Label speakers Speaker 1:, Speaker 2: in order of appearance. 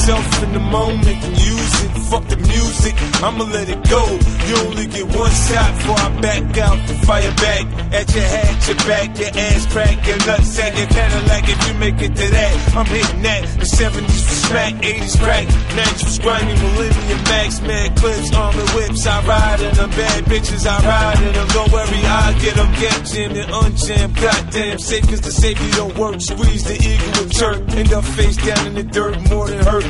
Speaker 1: yourself in the moment and use it. Fuck the music, I'ma let it go. You only get one shot before I back out to fire back. At your hat, your back, your ass crack, your nutsack, your Cadillac. If you make it to that, I'm hitting that. The 70s for smack, 80s crack, 90s was grimy, millennium max, mad clips, armored whips. I ride in them, bad bitches, I ride in them. Don't worry, I get them, get jammed and unjammed. Goddamn, safe cause the safety don't work. Squeeze the eagle with jerk, end up face down in the dirt, more than hurt.